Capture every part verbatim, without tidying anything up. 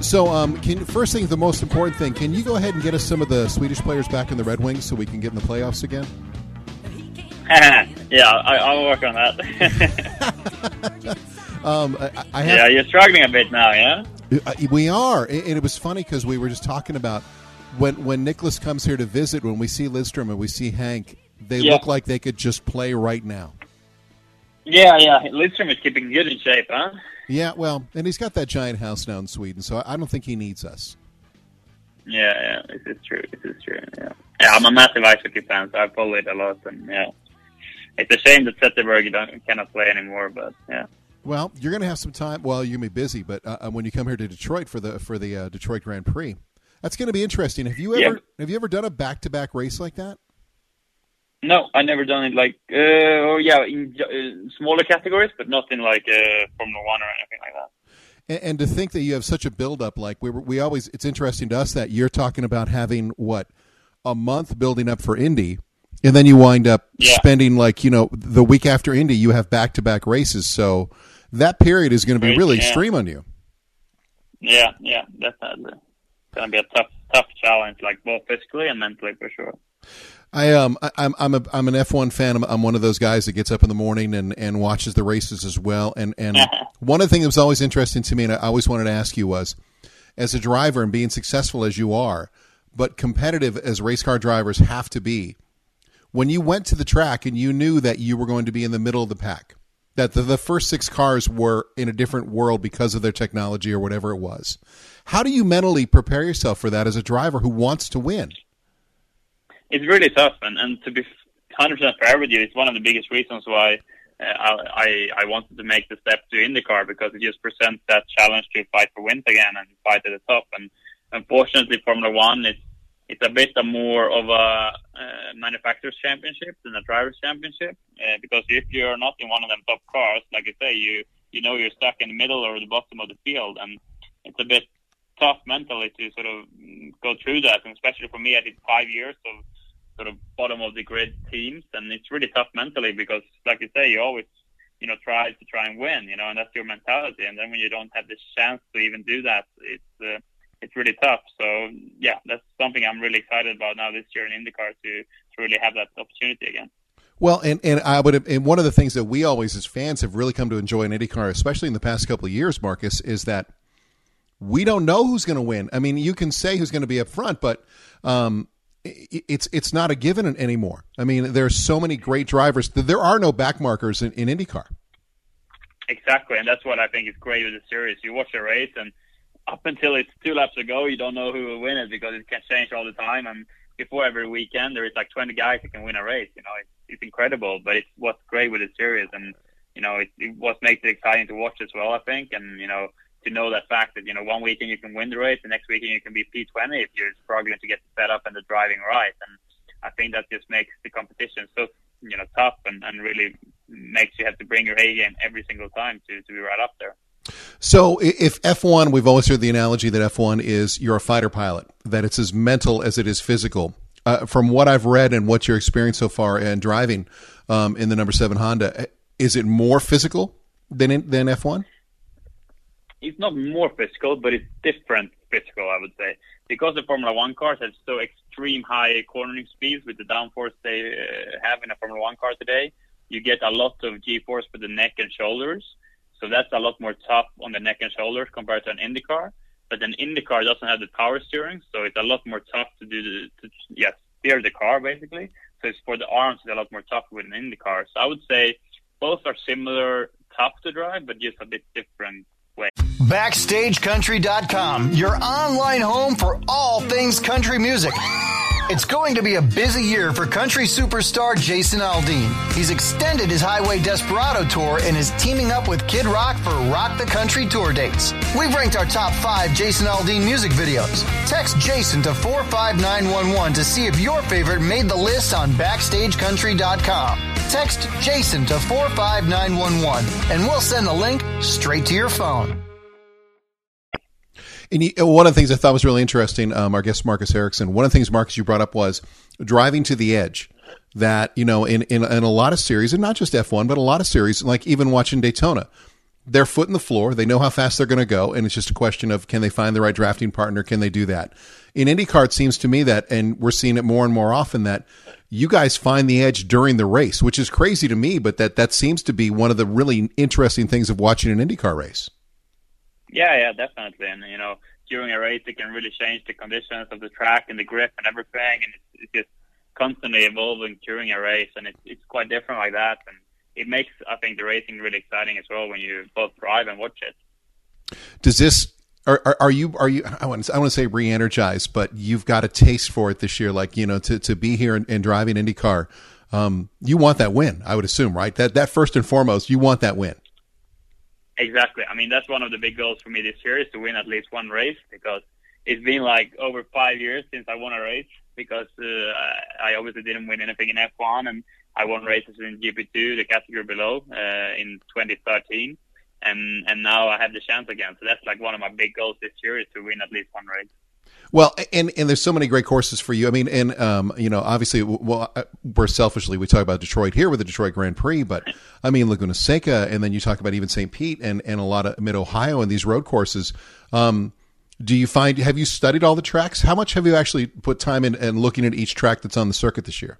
So, um, can first thing, the most important thing, can you go ahead and get us some of the Swedish players back in the Red Wings so we can get in the playoffs again? yeah, I, I'll work on that. um, I, I have, yeah, you're struggling a bit now, yeah? We are, and it was funny because we were just talking about when when Nicholas comes here to visit, when we see Lidstrom and we see Hank, they yeah. look like they could just play right now. Yeah, yeah, Lidstrom is keeping good in shape, huh? Yeah, well, and he's got that giant house now in Sweden, so I don't think he needs us. Yeah, yeah, this is true, this is true, yeah. Yeah, I'm a massive ice hockey fan, so I follow it a lot, and yeah. It's a shame that Zetterberg don't, cannot play anymore, but yeah. Well, you're going to have some time. Well, you're going to be busy, but uh, when you come here to Detroit for the for the uh, Detroit Grand Prix, that's going to be interesting. Have you ever yeah. have you ever done a back-to-back race like that? No, I never done it like, uh, oh yeah, in uh, smaller categories, but not in like uh, Formula One or anything like that. And, and to think that you have such a build-up, like we were, we always, it's interesting to us that you're talking about having, what, a month building up for Indy, and then you wind up yeah. spending like, you know, the week after Indy, you have back-to-back races, so that period is going to be really yeah. extreme on you. Yeah, yeah, definitely. It's going to be a tough, tough challenge, like both physically and mentally for sure. I um I, I'm I'm a I'm an F one fan. I'm, I'm one of those guys that gets up in the morning and, and watches the races as well. And and one of the things that was always interesting to me, and I always wanted to ask you was, as a driver and being successful as you are, but competitive as race car drivers have to be, when you went to the track and you knew that you were going to be in the middle of the pack, that the, the first six cars were in a different world because of their technology or whatever it was, how do you mentally prepare yourself for that as a driver who wants to win? It's really tough, and, and to be one hundred percent fair with you, it's one of the biggest reasons why uh, I I wanted to make the step to IndyCar, because it just presents that challenge to fight for wins again and fight at the top. And unfortunately, Formula One, it's, it's a bit more of a uh, manufacturer's championship than a driver's championship, uh, because if you're not in one of them top cars, like I say, you, you know you're stuck in the middle or the bottom of the field, and it's a bit tough mentally to sort of go through that, and especially for me, I did five years of sort of bottom of the grid teams, and it's really tough mentally because, like you say, you always, you know, try to try and win, you know, and that's your mentality. And then when you don't have the chance to even do that, it's uh, it's really tough. So yeah, that's something I'm really excited about now this year in IndyCar to to really have that opportunity again. Well, and, and I would, and one of the things that we always as fans have really come to enjoy in IndyCar, especially in the past couple of years, Marcus, is that we don't know who's going to win. I mean, you can say who's going to be up front, but um, it's it's not a given anymore. I mean, there's so many great drivers. There are no back markers in, in IndyCar. Exactly, and that's what I think is great with the series. You watch a race, and up until it's two laps to go, you don't know who will win it because it can change all the time. And before every weekend, there is like twenty guys who can win a race. You know, it's, it's incredible, but it's what's great with the series, and you know, it, it what makes it exciting to watch as well, I think. And you know, to know that fact that, you know, one weekend you can win the race, the next weekend you can be P twenty if you're struggling to get the setup and the driving right. And I think that just makes the competition so, you know, tough and, and really makes you have to bring your A game every single time to, to be right up there. So if F one, we've always heard the analogy that F one is you're a fighter pilot, that it's as mental as it is physical. Uh, from what I've read and what your experience so far in driving um, in the number seven Honda, is it more physical than in, than F one? It's not more physical, but it's different physical, I would say. Because the Formula One cars have so extreme high cornering speeds with the downforce they uh, have in a Formula One car today, you get a lot of G-force for the neck and shoulders. So that's a lot more tough on the neck and shoulders compared to an Indy car. But an Indy car doesn't have the power steering, so it's a lot more tough to do the, to, yeah, steer the car, basically. So it's for the arms, it's a lot more tough with an Indy car. So I would say both are similar, tough to drive, but just a bit different way. Backstage Country dot com, your online home for all things country music. It's going to be a busy year for country superstar Jason Aldean. He's extended his Highway Desperado tour and is teaming up with Kid Rock for Rock the Country tour dates. We've ranked our top five Jason Aldean music videos. Text Jason to four five nine one one to see if your favorite made the list on Backstage Country dot com. Text Jason to four five nine one one and we'll send the link straight to your phone. And you, one of the things I thought was really interesting, um, our guest Marcus Ericsson, one of the things, Marcus, you brought up was driving to the edge. That, you know, in, in, in a lot of series, and not just F one, but a lot of series, like even watching Daytona, their foot in the floor. They know how fast they're going to go, and it's just a question of can they find the right drafting partner? Can they do that? In IndyCar, it seems to me that, and we're seeing it more and more often, that you guys find the edge during the race, which is crazy to me, but that, that seems to be one of the really interesting things of watching an IndyCar race. Yeah, yeah, definitely. And, you know, during a race, it can really change the conditions of the track and the grip and everything, and it's, it's just constantly evolving during a race, and it's, it's quite different like that. And it makes, I think, the racing really exciting as well when you both drive and watch it. Does this are are, are you are you I want to, I want to say re-energized, but you've got a taste for it this year, like, you know, to, to be here and, and driving IndyCar. Um, you want that win, I would assume, right? That that first and foremost, you want that win. Exactly. I mean, that's one of the big goals for me this year, is to win at least one race, because it's been like over five years since I won a race, because uh, I obviously didn't win anything in F one, and I won races in G P two, the category below, uh, in twenty thirteen, and and now I have the chance again. So that's like one of my big goals this year, is to win at least one race. Well, and, and there's so many great courses for you. I mean, and, um, you know, obviously, well, we're selfishly, we talk about Detroit here with the Detroit Grand Prix, but I mean, Laguna Seca, and then you talk about even Saint Pete and, and a lot of Mid-Ohio and these road courses. Um, do you find, have you studied all the tracks? How much have you actually put time in and looking at each track that's on the circuit this year?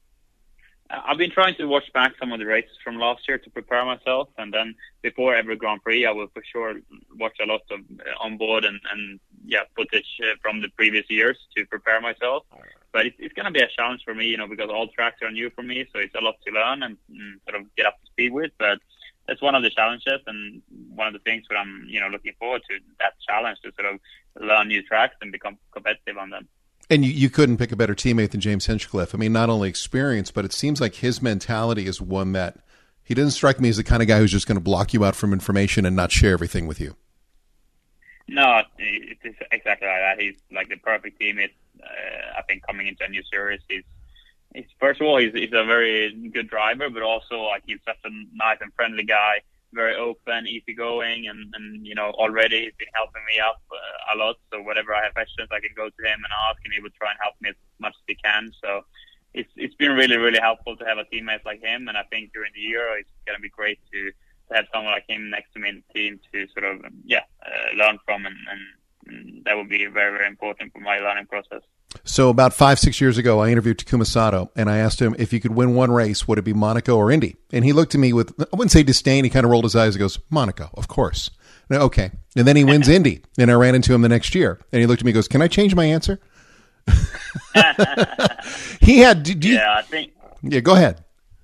I've been trying to watch back some of the races from last year to prepare myself, and then before every Grand Prix, I will for sure watch a lot of uh, onboard and, and yeah, footage uh, from the previous years to prepare myself. But it's, it's going to be a challenge for me, you know, because all tracks are new for me, so it's a lot to learn and, and sort of get up to speed with. But that's one of the challenges, and one of the things that I'm, you know, looking forward to, that challenge to sort of learn new tracks and become competitive on them. And you, you couldn't pick a better teammate than James Hinchcliffe. I mean, not only experience, but it seems like his mentality is one that he doesn't strike me as the kind of guy who's just going to block you out from information and not share everything with you. No, it's exactly like that. He's like the perfect teammate. Uh, I think coming into a new series, he's, he's first of all, he's, he's a very good driver, but also like he's such a nice and friendly guy. Very open, easygoing, and, and you know, already he's been helping me out uh, a lot. So whatever I have questions, I can go to him and ask, and he will try and help me as much as he can. So it's it's been really, really helpful to have a teammate like him. And I think during the year, it's going to be great to, to have someone like him next to me in the team to sort of, yeah, uh, learn from, and, and, and that would be very, very important for my learning process. So about five, six years ago, I interviewed Takuma Sato, and I asked him if he could win one race, would it be Monaco or Indy? And he looked at me with, I wouldn't say disdain, he kind of rolled his eyes and goes, Monaco, of course. And, okay. And then he wins Indy, and I ran into him the next year, and he looked at me and goes, can I change my answer? He had, do, do you, yeah, I think. Yeah, go ahead.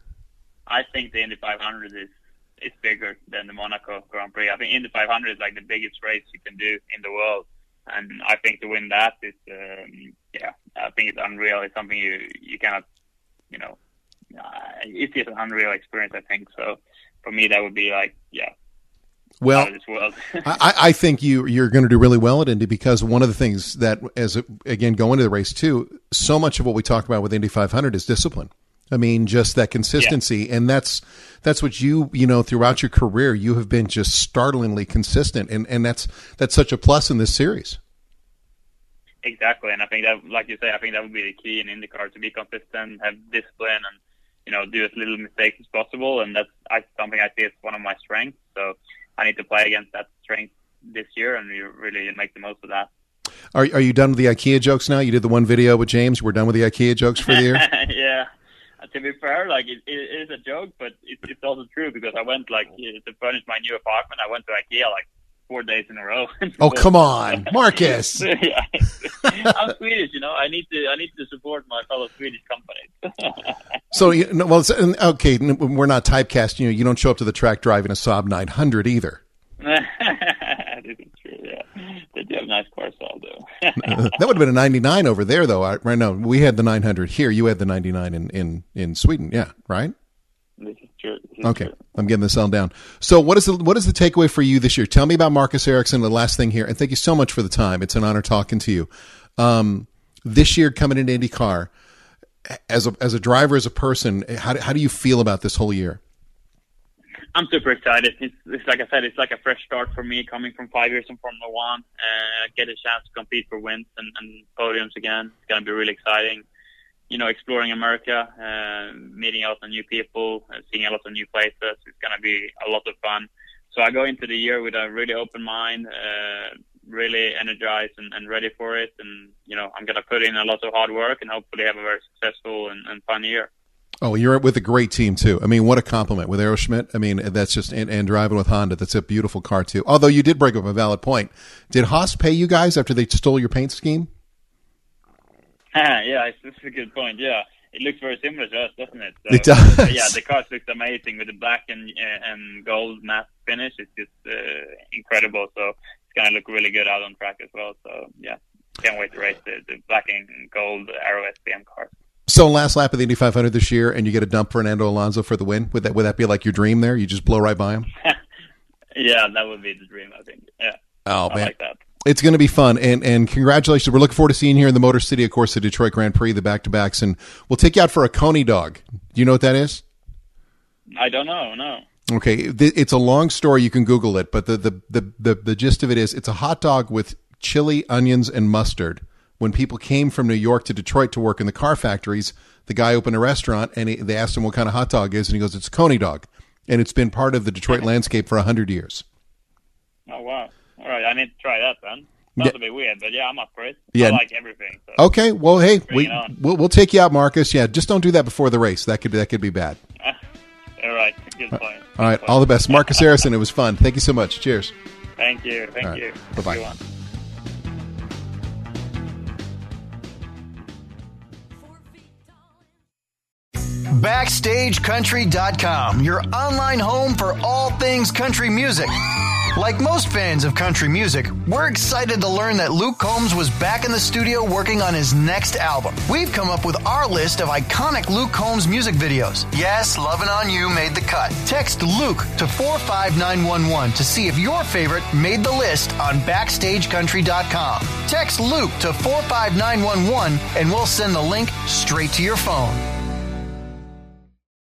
I think the Indy five hundred is, is bigger than the Monaco Grand Prix. I think Indy five hundred is like the biggest race you can do in the world. And I think to win that is, um, yeah, I think it's unreal. It's something you, you cannot, you know, uh, it's just an unreal experience, I think. So for me, that would be like, yeah, well, out of this world. I, I think you, you're going to do really well at Indy, because one of the things that, as a, again, going to the race too, so much of what we talk about with Indy five hundred is discipline. I mean, just that consistency. Yeah. And that's, that's what you, you know, throughout your career, you have been just startlingly consistent. And, and that's, that's such a plus in this series. Exactly. And I think that, like you say, I think that would be the key in IndyCar, to be consistent, have discipline, and, you know, do as little mistakes as possible. And that's I, something I see as one of my strengths. So I need to play against that strength this year and really make the most of that. Are, are you done with the IKEA jokes now? You did the one video with James. We're done with the IKEA jokes for the year? Yeah. To be fair, like it, it is a joke, but it, it's also true, because I went like to furnish my new apartment. I went to IKEA like four days in a row. Oh, come on, Marcus! Yeah. I'm Swedish, you know. I need to I need to support my fellow Swedish companies. So, you know, well, okay, we're not typecasting you. You don't show up to the track driving a Saab nine hundred either. This is true. Yeah, they do have nice cars, though. That would have been a ninety-nine over there, though. Right now, we had the nine hundred here. You had the ninety-nine in, in, in Sweden. Yeah, right? This is true. This is okay, true. I'm getting this all down. So what is the what is the takeaway for you this year? Tell me about Marcus Ericsson, the last thing here. And thank you so much for the time. It's an honor talking to you. Um, this year, coming into IndyCar, as a as a driver, as a person, how do, how do you feel about this whole year? I'm super excited. It's, it's like I said, it's like a fresh start for me, coming from five years in Formula One, uh, get a chance to compete for wins and, and podiums again. It's going to be really exciting. You know, exploring America, uh, meeting a lot of new people, uh, seeing a lot of new places. It's going to be a lot of fun. so I go into the year with a really open mind, uh, really energized and, and ready for it. And, you know, I'm going to put in a lot of hard work and hopefully have a very successful and, and fun year. Oh, you're with a great team, too. I mean, what a compliment with Aeroschmidt. I mean, that's just, and, and driving with Honda, that's a beautiful car, too. Although you did bring up a valid point. Did Haas pay you guys after they stole your paint scheme? Yeah, it's a good point, yeah. It looks very similar to us, doesn't it? So, it does. Yeah, the car looks amazing with the black and and gold matte finish. It's just uh, incredible. So it's going to look really good out on track as well. So, yeah, can't wait to race the, the black and gold Aero S P M cars. So last lap of the Indy five hundred this year, and you get a dump Fernando Alonso for the win. Would that would that be like your dream there? You just blow right by him? Yeah, that would be the dream, I think. Yeah. Oh, I man. like that. It's going to be fun, and and congratulations. We're looking forward to seeing you here in the Motor City, of course, the Detroit Grand Prix, the back-to-backs, and we'll take you out for a Coney dog. Do you know what that is? I don't know, no. Okay, it's a long story. You can Google it, but the, the, the, the, the gist of it is it's a hot dog with chili, onions, and mustard. When people came from New York to Detroit to work in the car factories, the guy opened a restaurant, and he, they asked him what kind of hot dog it is, and he goes, it's a Coney dog. And it's been part of the Detroit landscape for one hundred years. Oh, wow. All right, I need to try that then. Sounds yeah. a bit weird, but yeah, I'm up for it. Yeah. I like everything. So. Okay, well, hey, we, on. we'll we'll take you out, Marcus. Yeah, just don't do that before the race. That could be that could be bad. All right, good point. All right, all the best, Marcus Harrison. It was fun. Thank you so much. Cheers. Thank you. Thank right. you. Bye bye. Backstage Country dot com, your online home for all things country music. Like most fans of country music, we're excited to learn that Luke Combs was back in the studio working on his next album. We've come up with our list of iconic Luke Combs music videos. Yes, Lovin' On You made the cut. Text Luke to four five nine one one to see if your favorite made the list on Backstage Country dot com. Text Luke to four five nine one one and we'll send the link straight to your phone.